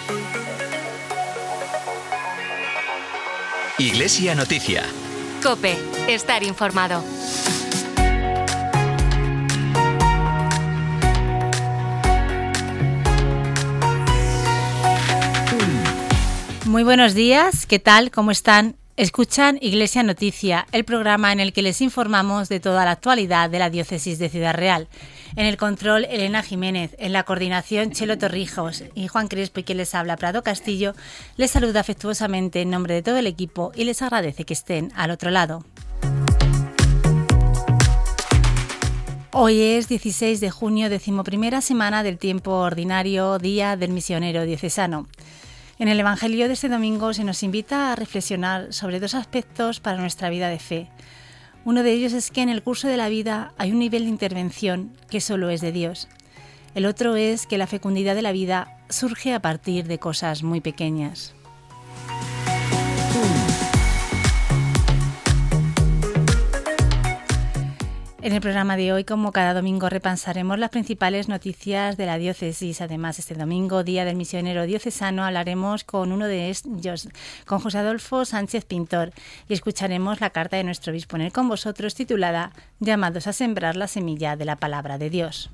Iglesia Noticia. COPE. Estar informado. Muy buenos días, ¿qué tal? ¿Cómo están? Escuchan Iglesia Noticia, el programa en el que les informamos de toda la actualidad de la diócesis de Ciudad Real. En el control, Elena Jiménez, en la coordinación, Chelo Torrijos y Juan Crespo, y quien les habla, Prado Castillo, les saluda afectuosamente en nombre de todo el equipo y les agradece que estén al otro lado. Hoy es 16 de junio, 11ª semana del tiempo ordinario, Día del Misionero Diocesano. En el Evangelio de este domingo se nos invita a reflexionar sobre dos aspectos para nuestra vida de fe. Uno de ellos es que en el curso de la vida hay un nivel de intervención que solo es de Dios. El otro es que la fecundidad de la vida surge a partir de cosas muy pequeñas. En el programa de hoy, como cada domingo, repasaremos las principales noticias de la diócesis. Además, este domingo, Día del Misionero Diocesano, hablaremos con uno de ellos, con José Adolfo Sánchez Pintor, y escucharemos la carta de nuestro obispo en el Con Vosotros, titulada Llamados a sembrar la semilla de la palabra de Dios.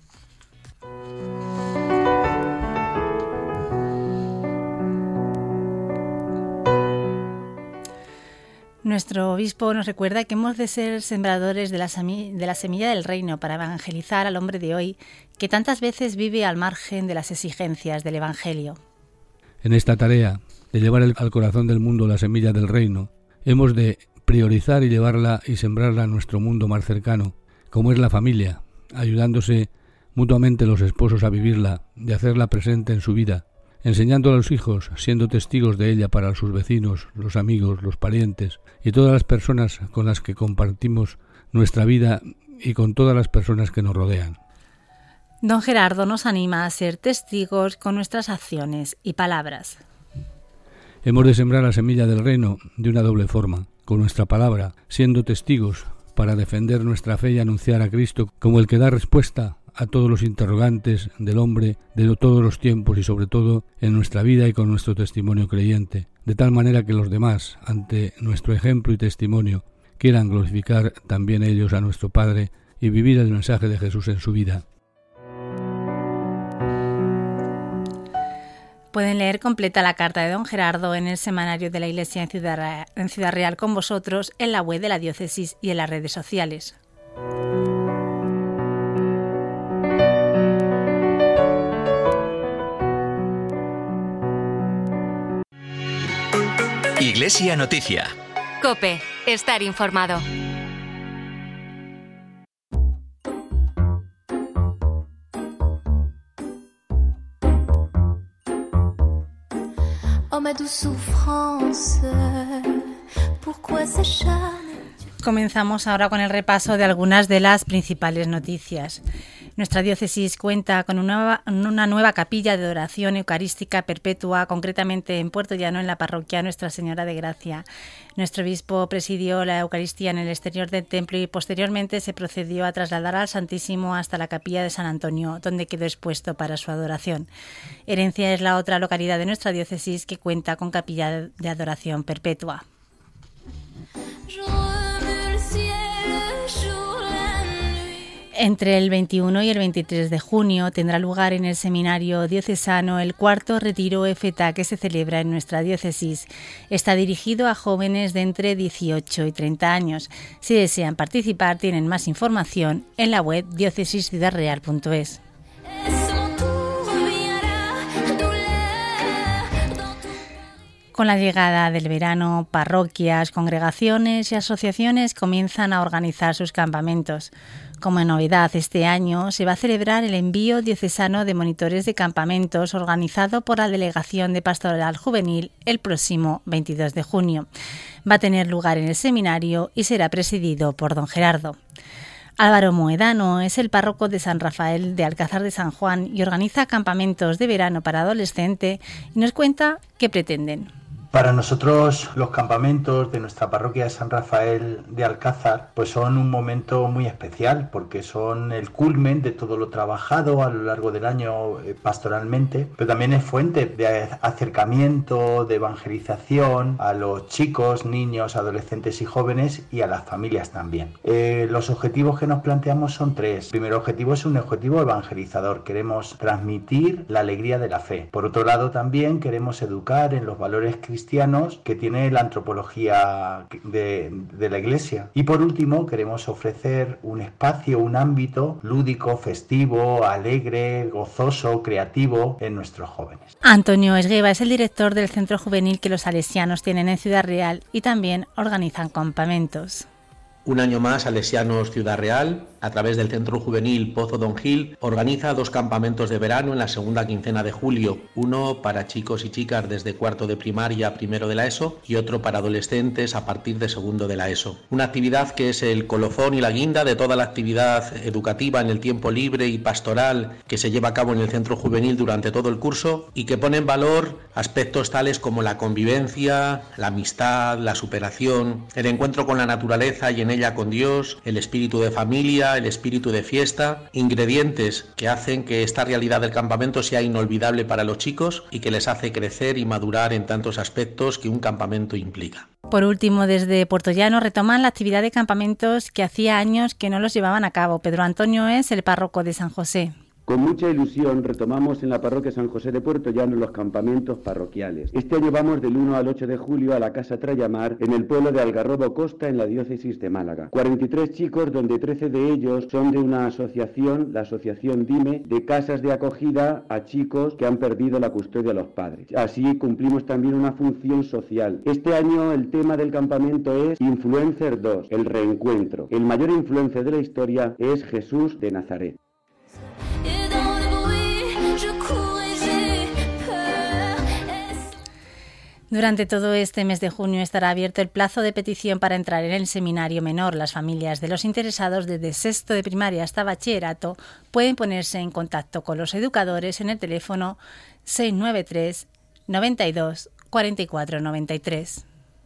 Nuestro obispo nos recuerda que hemos de ser sembradores de la semilla del reino para evangelizar al hombre de hoy, que tantas veces vive al margen de las exigencias del Evangelio. En esta tarea de llevar al corazón del mundo la semilla del reino, hemos de priorizar y llevarla y sembrarla a nuestro mundo más cercano, como es la familia, ayudándose mutuamente los esposos a vivirla y hacerla presente en su vida, enseñando a los hijos, siendo testigos de ella para sus vecinos, los amigos, los parientes y todas las personas con las que compartimos nuestra vida y con todas las personas que nos rodean. Don Gerardo nos anima a ser testigos con nuestras acciones y palabras. Hemos de sembrar la semilla del reino de una doble forma, con nuestra palabra, siendo testigos para defender nuestra fe y anunciar a Cristo como el que da respuesta a todos los interrogantes del hombre de todos los tiempos y sobre todo en nuestra vida y con nuestro testimonio creyente, de tal manera que los demás, ante nuestro ejemplo y testimonio, quieran glorificar también ellos a nuestro Padre y vivir el mensaje de Jesús en su vida. Pueden leer completa la carta de don Gerardo en el semanario de la Iglesia en Ciudad Real Con Vosotros, en la web de la diócesis y en las redes sociales. Iglesia Noticia. COPE. Estar informado. Oh ma douce souffrance, pourquoi s'acharne? Comenzamos ahora con el repaso de algunas de las principales noticias. Nuestra diócesis cuenta con una nueva capilla de adoración eucarística perpetua, concretamente en Puerto Llano, en la parroquia Nuestra Señora de Gracia. Nuestro obispo presidió la Eucaristía en el exterior del templo y posteriormente se procedió a trasladar al Santísimo hasta la capilla de San Antonio, donde quedó expuesto para su adoración. Herencia es la otra localidad de nuestra diócesis que cuenta con capilla de adoración perpetua. Entre el 21 y el 23 de junio tendrá lugar en el Seminario Diocesano el cuarto retiro EFETA que se celebra en nuestra diócesis. Está dirigido a jóvenes de entre 18 y 30 años. Si desean participar, tienen más información en la web diocesisciudadreal.es. Con la llegada del verano, parroquias, congregaciones y asociaciones comienzan a organizar sus campamentos. Como novedad, este año se va a celebrar el envío diocesano de monitores de campamentos organizado por la Delegación de Pastoral Juvenil el próximo 22 de junio. Va a tener lugar en el seminario y será presidido por don Gerardo. Álvaro Moedano es el párroco de San Rafael de Alcázar de San Juan y organiza campamentos de verano para adolescentes y nos cuenta qué pretenden. Para nosotros los campamentos de nuestra parroquia de San Rafael de Alcázar pues son un momento muy especial porque son el culmen de todo lo trabajado a lo largo del año pastoralmente, pero también es fuente de acercamiento, de evangelización a los chicos, niños, adolescentes y jóvenes y a las familias también. Los objetivos que nos planteamos son tres. El primer objetivo es un objetivo evangelizador, queremos transmitir la alegría de la fe. Por otro lado también queremos educar en los valores cristianos que tiene la antropología de la Iglesia. Y por último, queremos ofrecer un espacio, un ámbito lúdico, festivo, alegre, gozoso, creativo en nuestros jóvenes. Antonio Esgueva es el director del centro juvenil que los salesianos tienen en Ciudad Real y también organizan campamentos. Un año más, Salesianos Ciudad Real, a través del Centro Juvenil Pozo Don Gil, organiza 2 campamentos de verano en la segunda quincena de julio, uno para chicos y chicas desde cuarto de primaria a primero de la ESO y otro para adolescentes a partir de segundo de la ESO. Una actividad que es el colofón y la guinda de toda la actividad educativa en el tiempo libre y pastoral que se lleva a cabo en el Centro Juvenil durante todo el curso y que pone en valor aspectos tales como la convivencia, la amistad, la superación, el encuentro con la naturaleza y en ella con Dios, el espíritu de familia, el espíritu de fiesta, ingredientes que hacen que esta realidad del campamento sea inolvidable para los chicos y que les hace crecer y madurar en tantos aspectos que un campamento implica. Por último, desde Puertollano retoman la actividad de campamentos que hacía años que no los llevaban a cabo. Pedro Antonio es el párroco de San José. Con mucha ilusión retomamos en la parroquia San José de Puertollano los campamentos parroquiales. Este año vamos del 1 al 8 de julio a la Casa Trayamar en el pueblo de Algarrobo Costa en la diócesis de Málaga. 43 chicos donde 13 de ellos son de una asociación, la asociación DIME, de casas de acogida a chicos que han perdido la custodia de los padres. Así cumplimos también una función social. Este año el tema del campamento es Influencer 2, el reencuentro. El mayor influencer de la historia es Jesús de Nazaret. Durante todo este mes de junio estará abierto el plazo de petición para entrar en el seminario menor. Las familias de los interesados desde sexto de primaria hasta bachillerato pueden ponerse en contacto con los educadores en el teléfono 693 92 44 93.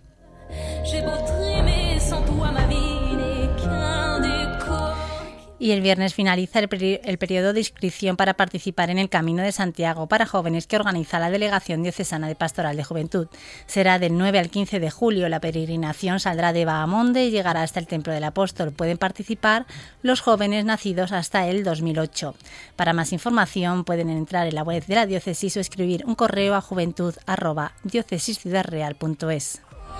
Y el viernes finaliza el periodo de inscripción para participar en el Camino de Santiago para jóvenes que organiza la Delegación Diocesana de Pastoral de Juventud. Será del 9 al 15 de julio. La peregrinación saldrá de Bahamonde y llegará hasta el Templo del Apóstol. Pueden participar los jóvenes nacidos hasta el 2008. Para más información pueden entrar en la web de la diócesis o escribir un correo a juventud@diocesisciudadreal.es.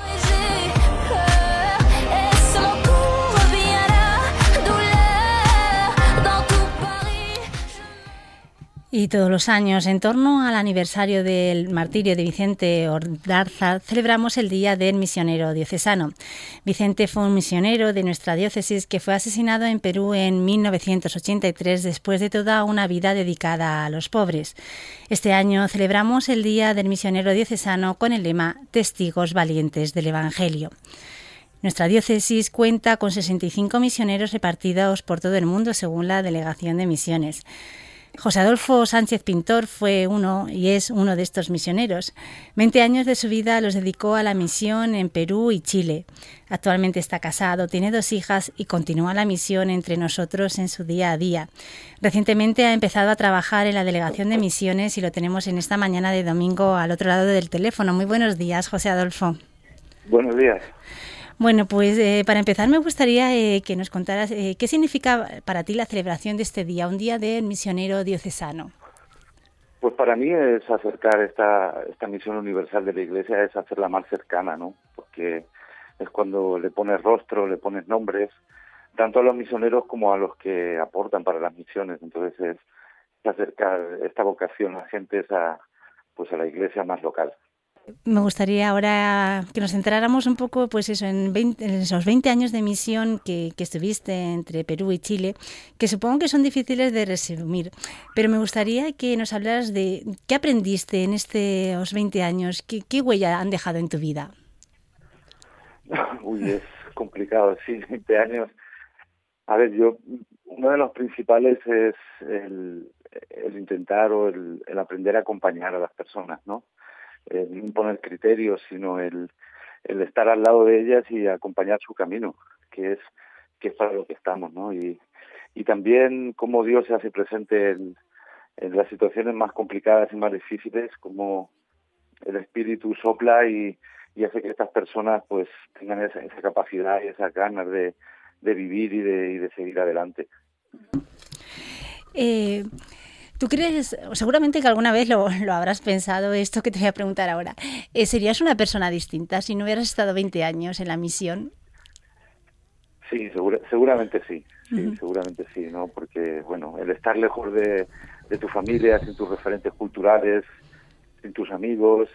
Y todos los años, en torno al aniversario del martirio de Vicente Ordarza, celebramos el Día del Misionero Diocesano. Vicente fue un misionero de nuestra diócesis que fue asesinado en Perú en 1983 después de toda una vida dedicada a los pobres. Este año celebramos el Día del Misionero Diocesano con el lema Testigos Valientes del Evangelio. Nuestra diócesis cuenta con 65 misioneros repartidos por todo el mundo según la Delegación de Misiones. José Adolfo Sánchez Pintor fue uno y es uno de estos misioneros. 20 años de su vida los dedicó a la misión en Perú y Chile. Actualmente está casado, tiene 2 hijas y continúa la misión entre nosotros en su día a día. Recientemente ha empezado a trabajar en la Delegación de Misiones y lo tenemos en esta mañana de domingo al otro lado del teléfono. Muy buenos días, José Adolfo. Buenos días. Bueno, pues para empezar me gustaría que nos contaras qué significa para ti la celebración de este día, un día del misionero diocesano. Pues para mí es acercar esta misión universal de la Iglesia, es hacerla más cercana, ¿no? Porque es cuando le pones rostro, le pones nombres, tanto a los misioneros como a los que aportan para las misiones. Entonces es acercar esta vocación a gentes a la Iglesia más local. Me gustaría ahora que nos centráramos un poco pues eso, en esos 20 años de misión que estuviste entre Perú y Chile, que supongo que son difíciles de resumir, pero me gustaría que nos hablaras de qué aprendiste en estos 20 años, qué huella han dejado en tu vida. Uy, es complicado, sí, 20 años. A ver, uno de los principales es el intentar o el aprender a acompañar a las personas, ¿no? imponer criterios, sino el estar al lado de ellas y acompañar su camino, que es para lo que estamos, ¿no? Y también cómo Dios se hace presente en las situaciones más complicadas y más difíciles, como el Espíritu sopla y hace que estas personas pues tengan esa capacidad y esas ganas de vivir y de seguir adelante. ¿Tú crees, seguramente que alguna vez lo habrás pensado, esto que te voy a preguntar ahora, ¿serías una persona distinta si no hubieras estado 20 años en la misión? Sí, seguramente sí, seguramente sí, ¿no? Porque, bueno, el estar lejos de tu familia, sin tus referentes culturales, sin tus amigos,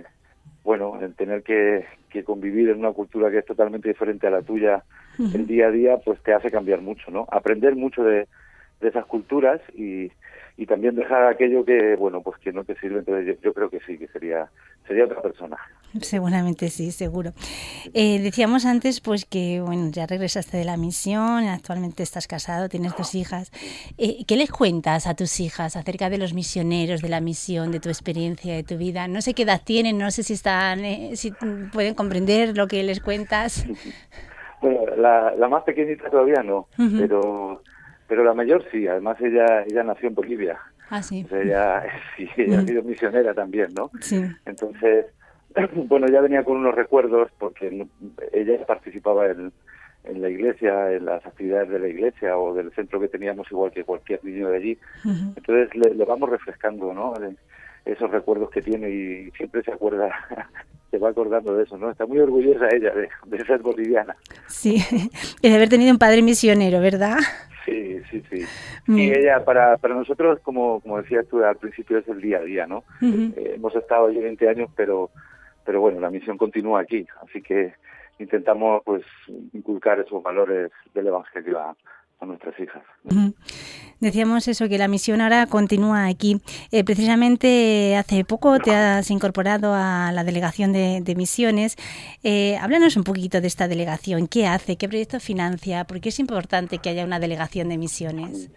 bueno, el tener que convivir en una cultura que es totalmente diferente a la tuya el día a día, pues te hace cambiar mucho, ¿no? Aprender mucho de esas culturas y también dejar aquello que, bueno, pues que no te sirve. Entonces yo creo que sí, que sería otra persona. Seguramente sí, seguro. Decíamos antes pues que, bueno, ya regresaste de la misión, actualmente estás casado, tienes 2 hijas. ¿Qué les cuentas a tus hijas acerca de los misioneros, de la misión, de tu experiencia, de tu vida? No sé qué edad tienen, no sé si si pueden comprender lo que les cuentas. Bueno, la más pequeñita todavía no, pero la mayor sí. Además ella nació en Bolivia. Ah, sí. O sea, ella ha sido misionera también, ¿no? Sí. Entonces, bueno, ya venía con unos recuerdos porque ella participaba en la iglesia, en las actividades de la iglesia o del centro que teníamos, igual que cualquier niño de allí. Entonces le vamos refrescando, ¿no? Esos recuerdos que tiene y siempre se va acordando de eso, ¿no? Está muy orgullosa ella de ser boliviana. Sí, y de haber tenido un padre misionero, ¿verdad? Sí. Y ella, para nosotros, como decías tú al principio, es el día a día, ¿no? Hemos estado allí 20 años, pero bueno, la misión continúa aquí, así que intentamos pues inculcar esos valores del Evangelio a nuestras hijas. Decíamos eso, que la misión ahora continúa aquí. Precisamente hace poco te has incorporado a la delegación de misiones. Háblanos un poquito de esta delegación. ¿Qué hace? ¿Qué proyecto financia? ¿Por qué es importante que haya una delegación de misiones?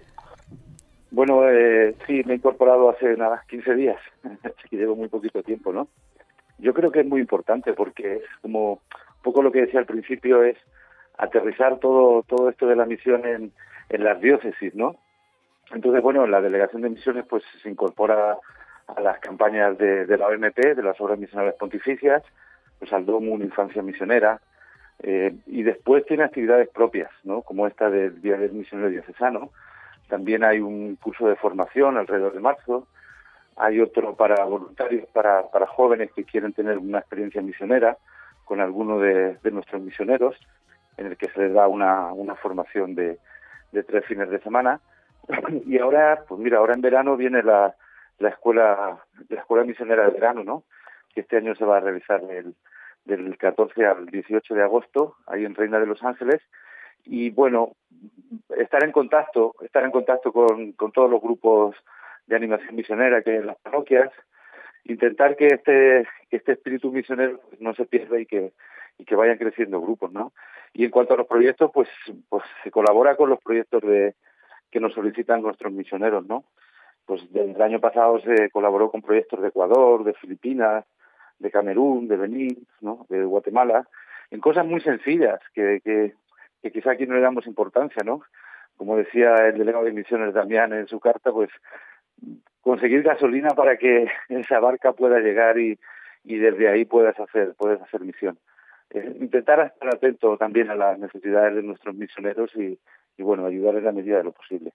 Bueno, sí, me he incorporado hace 15 días, así que llevo muy poquito tiempo, ¿no? Yo creo que es muy importante porque es como un poco lo que decía al principio, es aterrizar todo esto de la misión en las diócesis, ¿no? Entonces, bueno, la delegación de misiones pues se incorpora a las campañas de la OMP, de las Obras Misionales Pontificias, pues al DOMUN Infancia Misionera, y después tiene actividades propias, ¿no? Como esta del Día del Misionero Diocesano. También hay un curso de formación alrededor de marzo. Hay otro para voluntarios, para jóvenes que quieren tener una experiencia misionera con alguno de nuestros misioneros, en el que se les da una formación de 3 fines de semana. Y ahora, pues mira, ahora en verano viene la escuela misionera de verano, ¿no? Que este año se va a realizar del 14 al 18 de agosto, ahí en Reina de los Ángeles. Y bueno, estar en contacto con todos los grupos de animación misionera que hay en las parroquias, intentar que este espíritu misionero no se pierda y que vayan creciendo grupos, ¿no? Y en cuanto a los proyectos, pues se colabora con los proyectos que nos solicitan nuestros misioneros, ¿no? Pues desde el año pasado se colaboró con proyectos de Ecuador, de Filipinas, de Camerún, de Benín, ¿no? De Guatemala, en cosas muy sencillas que quizá aquí no le damos importancia, ¿no? Como decía el delegado de misiones Damián en su carta, pues conseguir gasolina para que esa barca pueda llegar y desde ahí puedas hacer misión. Intentar estar atento también a las necesidades de nuestros misioneros y bueno, ayudar en la medida de lo posible.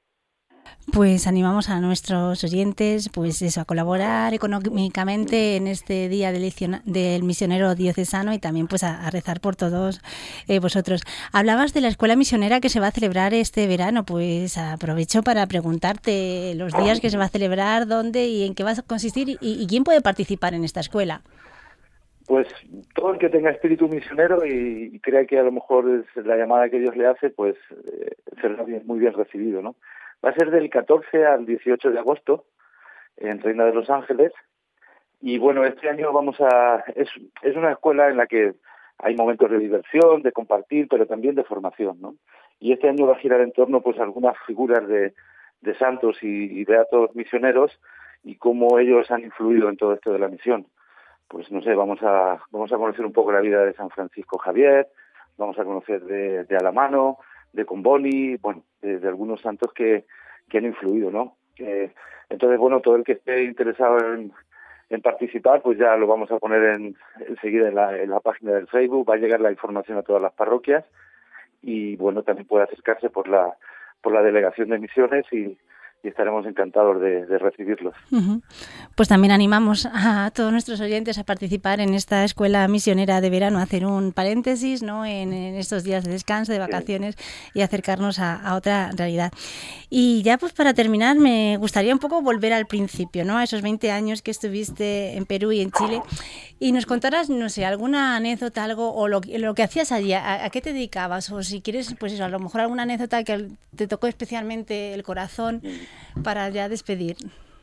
Pues animamos a nuestros oyentes pues eso, a colaborar económicamente en este día del misionero diocesano y también pues a rezar por todos vosotros. Hablabas de la escuela misionera que se va a celebrar este verano, pues aprovecho para preguntarte los días que se va a celebrar, dónde y en qué va a consistir y quién puede participar en esta escuela. Pues todo el que tenga espíritu misionero y crea que a lo mejor es la llamada que Dios le hace, pues será muy bien recibido, ¿no? Va a ser del 14 al 18 de agosto en Reina de los Ángeles. Y bueno, este año es una escuela en la que hay momentos de diversión, de compartir, pero también de formación, ¿no? Y este año va a girar en torno pues a algunas figuras de santos y beatos misioneros y cómo ellos han influido en todo esto de la misión. pues no sé, vamos a conocer un poco la vida de San Francisco Javier, vamos a conocer de Alamano, de Comboni, bueno, de algunos santos que han influido, ¿no? Entonces, bueno, todo el que esté interesado en participar, pues ya lo vamos a poner enseguida en la página del Facebook, va a llegar la información a todas las parroquias y, bueno, también puede acercarse por la delegación de misiones y estaremos encantados de recibirlos. Uh-huh. Pues también animamos a todos nuestros oyentes a participar en esta escuela misionera de verano, a hacer un paréntesis, ¿no?, en estos días de descanso, de vacaciones, y acercarnos a otra realidad. Y ya pues para terminar me gustaría un poco volver al principio, ¿no?, a esos 20 años que estuviste en Perú y en Chile, y nos contaras, no sé, alguna anécdota, algo, o lo que hacías allí, a qué te dedicabas, o si quieres, pues eso, a lo mejor alguna anécdota que te tocó especialmente el corazón para ya despedir.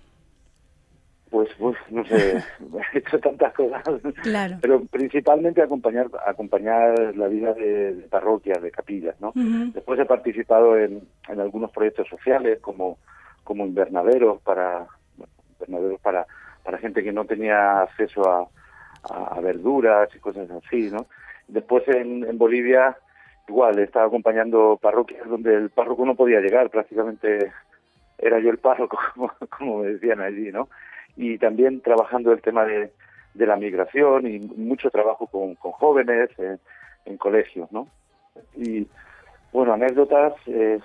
Pues no sé, he hecho tantas cosas, claro, pero principalmente acompañar la vida de parroquias, de capillas, ¿no? Uh-huh. Después he participado en algunos proyectos sociales como invernaderos para gente que no tenía acceso a verduras y cosas así, ¿no? Después en Bolivia igual he estado acompañando parroquias donde el párroco no podía llegar, prácticamente era yo el párroco, como me decían allí, ¿no? Y también trabajando el tema de la migración y mucho trabajo con jóvenes en colegios, ¿no? Y, bueno, anécdotas,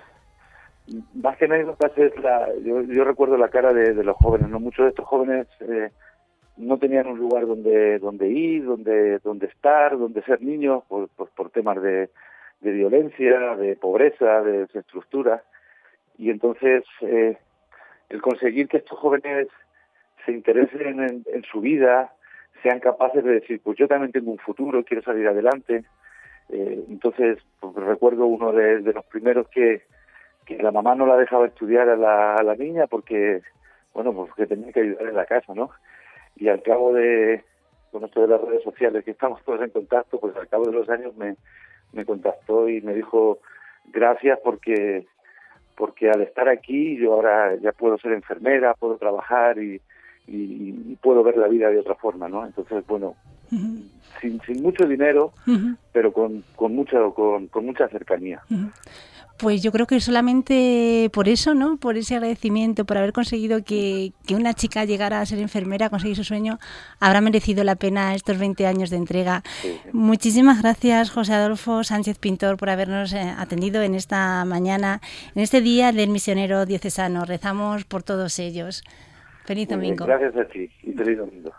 más que anécdotas es yo recuerdo la cara de los jóvenes, ¿no? Muchos de estos jóvenes no tenían un lugar donde ir, donde estar, donde ser niños, por temas de violencia, de pobreza, de desestructura. Y entonces el conseguir que estos jóvenes se interesen en su vida, sean capaces de decir, pues yo también tengo un futuro, quiero salir adelante. Entonces, pues, recuerdo uno de los primeros que la mamá no la dejaba estudiar a la niña porque, bueno, pues que tenía que ayudar en la casa, ¿no? Y al cabo con esto de las redes sociales, que estamos todos en contacto, pues al cabo de los años me contactó y me dijo, gracias porque al estar aquí yo ahora ya puedo ser enfermera, puedo trabajar y puedo ver la vida de otra forma, ¿no? Entonces, bueno, uh-huh. sin mucho dinero, uh-huh. pero con mucha cercanía. Uh-huh. Pues yo creo que solamente por eso, ¿no?, por ese agradecimiento, por haber conseguido que una chica llegara a ser enfermera, a conseguir su sueño, habrá merecido la pena estos 20 años de entrega. Sí. Muchísimas gracias, José Adolfo Sánchez Pintor, por habernos atendido en esta mañana, en este Día del Misionero Diocesano. Rezamos por todos ellos. Feliz domingo. Gracias a ti y feliz domingo.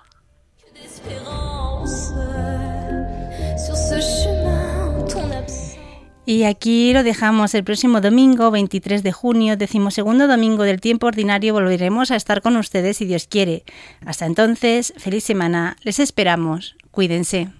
Y aquí lo dejamos. El próximo domingo, 23 de junio, 12º domingo del tiempo ordinario, volveremos a estar con ustedes si Dios quiere. Hasta entonces, feliz semana. Les esperamos. Cuídense.